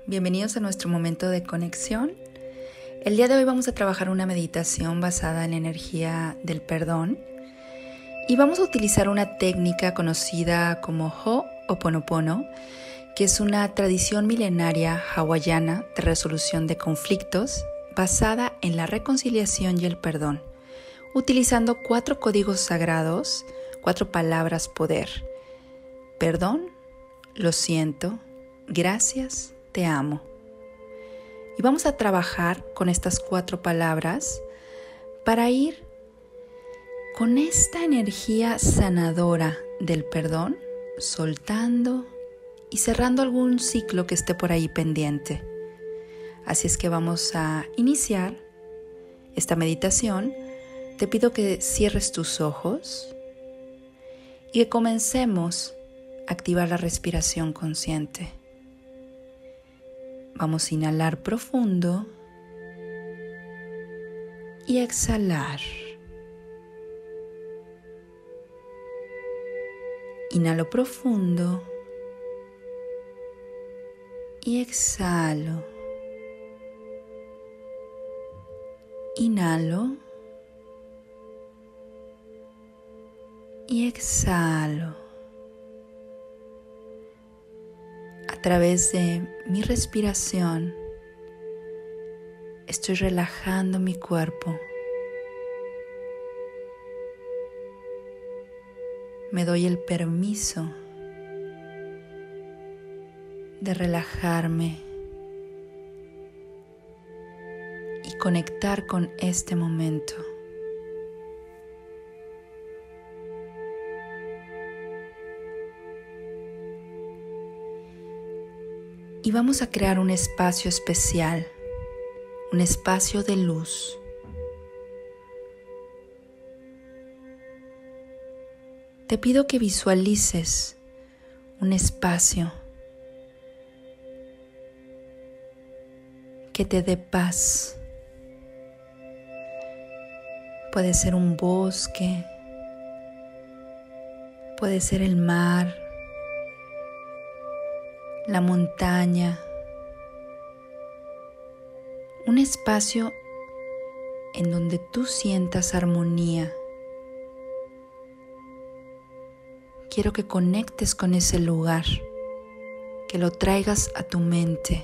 Bienvenidos a nuestro momento de conexión. El día de hoy vamos a trabajar una meditación basada en la energía del perdón y vamos a utilizar una técnica conocida como Ho'oponopono, que es una tradición milenaria hawaiana de resolución de conflictos basada en la reconciliación y el perdón, utilizando 4 códigos sagrados, 4 palabras poder: perdón, lo siento, gracias, te amo. Y vamos a trabajar con estas 4 palabras para ir con esta energía sanadora del perdón, soltando y cerrando algún ciclo que esté por ahí pendiente. Así es que vamos a iniciar esta meditación. Te pido que cierres tus ojos y que comencemos a activar la respiración consciente. Vamos a inhalar profundo y exhalar. Inhalo profundo y exhalo. Inhalo y exhalo. A través de mi respiración estoy relajando mi cuerpo. Me doy el permiso de relajarme y conectar con este momento. Y vamos a crear un espacio especial, un espacio de luz. Te pido que visualices un espacio que te dé paz. Puede ser un bosque, puede ser el mar, la montaña, un espacio en donde tú sientas armonía. Quiero que conectes con ese lugar, que lo traigas a tu mente.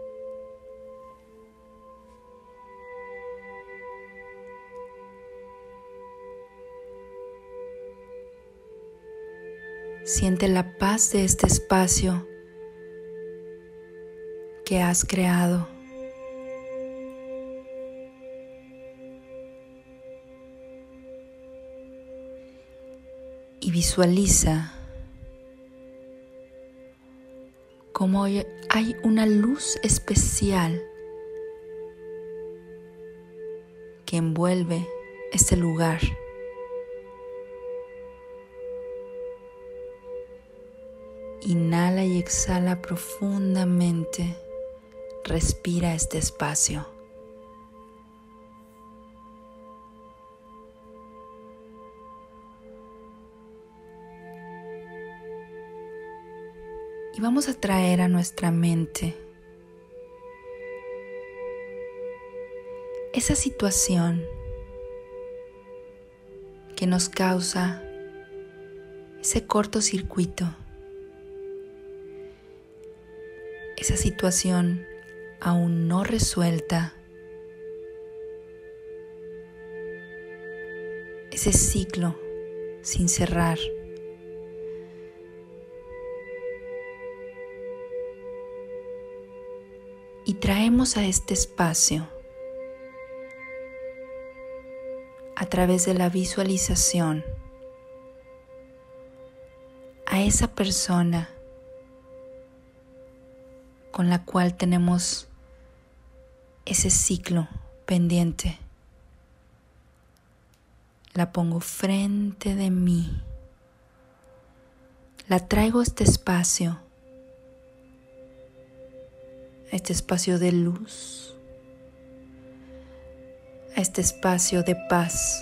Siente la paz de este espacio que has creado. Y visualiza cómo hay una luz especial que envuelve este lugar. Inhala y exhala profundamente. Respira este espacio. Y vamos a traer a nuestra mente esa situación que nos causa ese cortocircuito, esa situación aún no resuelta, ese ciclo sin cerrar. Y traemos a este espacio, a través de la visualización, a esa persona con la cual tenemos ese ciclo pendiente. La pongo frente de mí. La traigo a este espacio de luz, a este espacio de paz.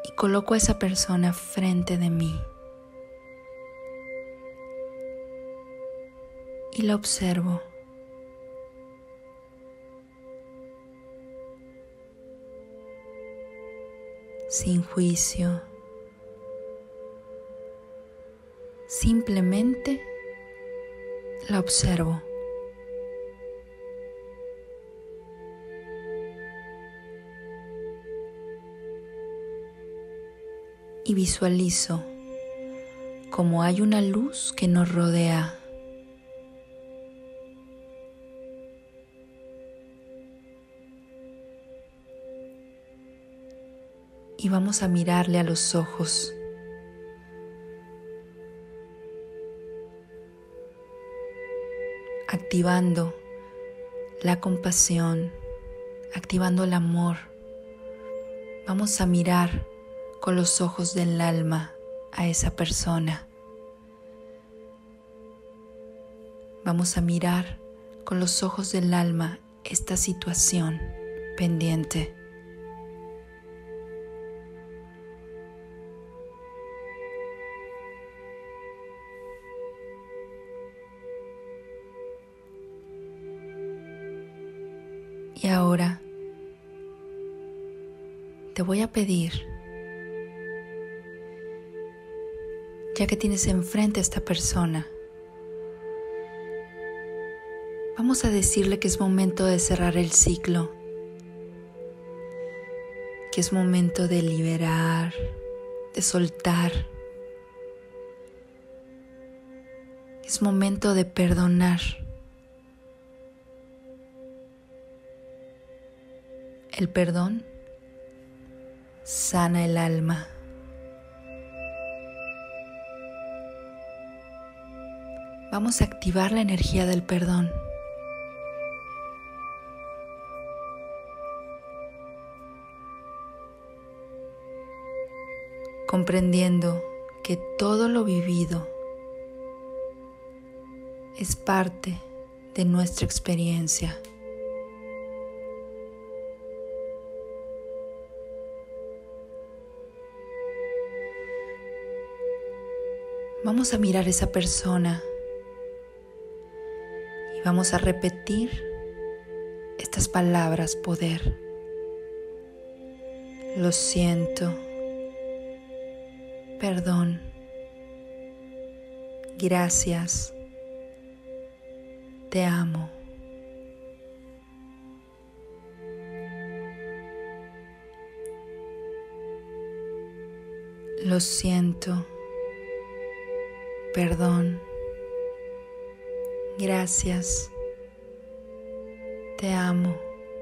y coloco a esa persona frente de mí y la observo. Sin juicio, simplemente la observo. Y visualizo como hay una luz que nos rodea. Y vamos a mirarle a los ojos. Activando la compasión, activando el amor. Vamos a mirar con los ojos del alma a esa persona. Vamos a mirar con los ojos del alma esta situación pendiente. Y ahora te voy a pedir, ya que tienes enfrente a esta persona, vamos a decirle que es momento de cerrar el ciclo, que es momento de liberar, de soltar, es momento de perdonar. El perdón sana el alma. Vamos a activar la energía del perdón. Comprendiendo que todo lo vivido es parte de nuestra experiencia. Vamos a mirar a esa persona y vamos a repetir estas palabras poder. Lo siento, perdón, gracias, te amo. Lo siento, perdón, gracias, te amo.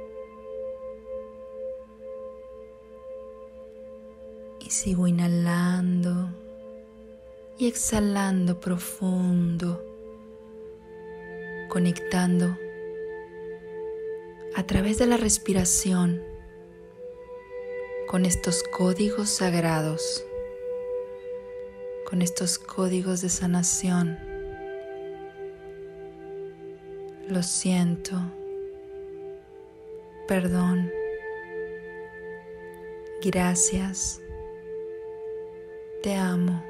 Y sigo inhalando y exhalando profundo, conectando a través de la respiración con estos códigos sagrados, con estos códigos de sanación. Lo siento, perdón, gracias, te amo.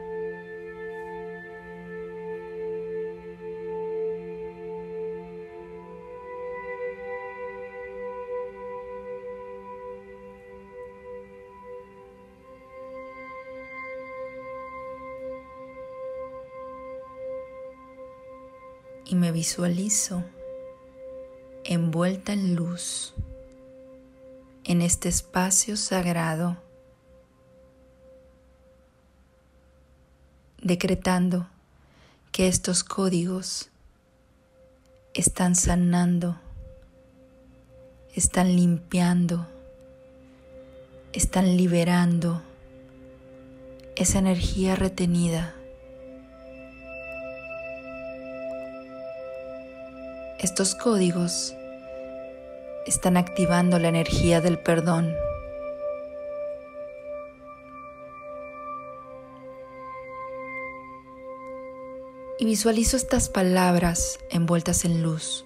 Y me visualizo envuelta en luz en este espacio sagrado, decretando que estos códigos están sanando, están limpiando, están liberando esa energía retenida. Estos códigos están activando la energía del perdón. Y visualizo estas palabras envueltas en luz.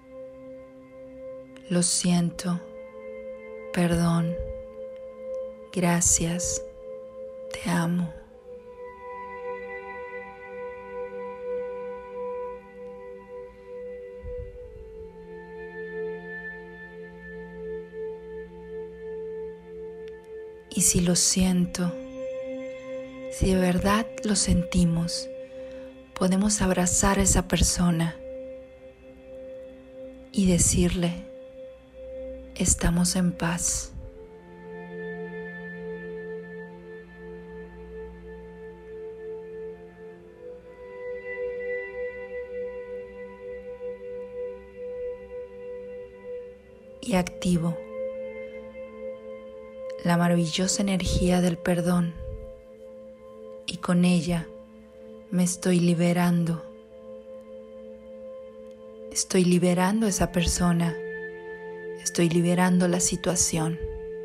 Lo siento, perdón, Gracias. Te amo. Y si lo siento, si de verdad lo sentimos, podemos abrazar a esa persona y decirle, estamos en paz. Y activo la maravillosa energía del perdón y con ella me estoy liberando. Estoy liberando a esa persona, estoy liberando la situación.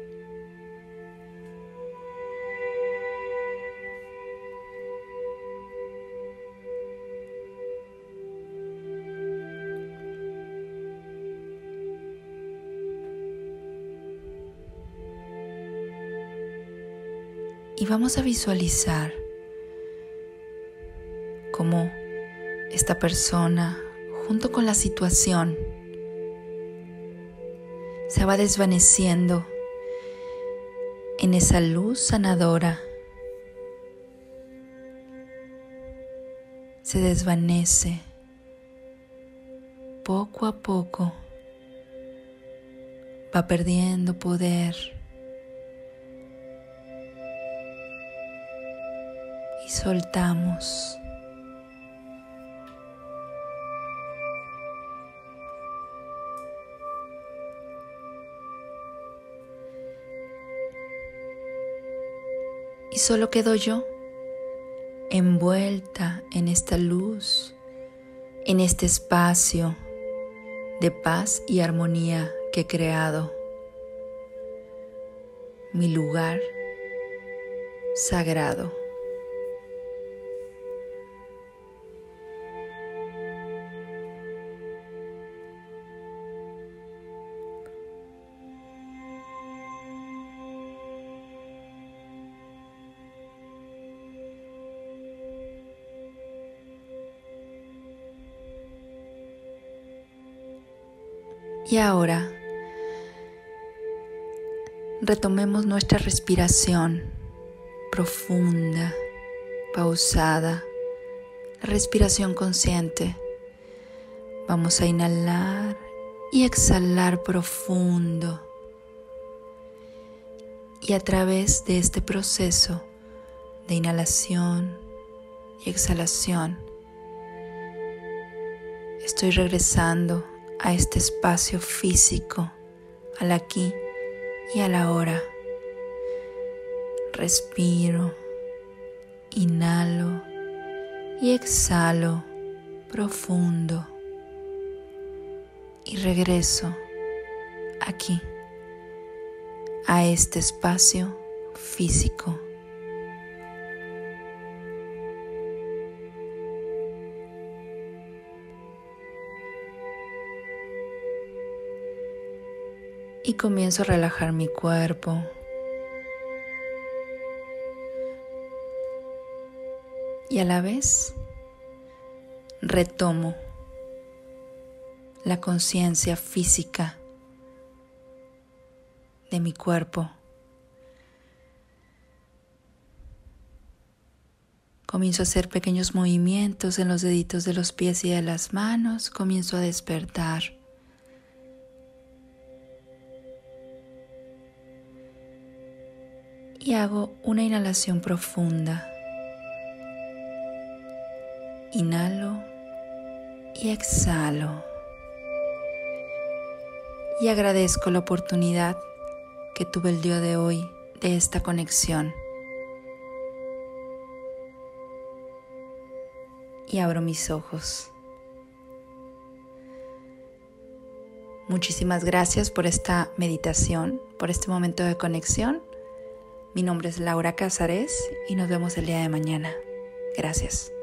Y vamos a visualizar cómo esta persona, junto con la situación, se va desvaneciendo en esa luz sanadora. Se desvanece poco a poco, va perdiendo poder. Y soltamos. Y solo quedo yo, envuelta en esta luz, en este espacio de paz y armonía que he creado. Mi lugar sagrado. Y ahora retomemos nuestra respiración profunda, pausada, la respiración consciente. Vamos a inhalar y exhalar profundo. Y a través de este proceso de inhalación y exhalación, estoy regresando a este espacio físico, al aquí y a la ahora. Respiro, inhalo y exhalo profundo y regreso aquí, a este espacio físico. Y comienzo a relajar mi cuerpo. Y a la vez retomo la conciencia física de mi cuerpo. Comienzo a hacer pequeños movimientos en los deditos de los pies y de las manos. Comienzo a despertar. Y hago una inhalación profunda. Inhalo y exhalo. Y agradezco la oportunidad que tuve el día de hoy de esta conexión. Y abro mis ojos. Muchísimas gracias por esta meditación, por este momento de conexión. Mi nombre es Laura Casares y nos vemos el día de mañana. Gracias.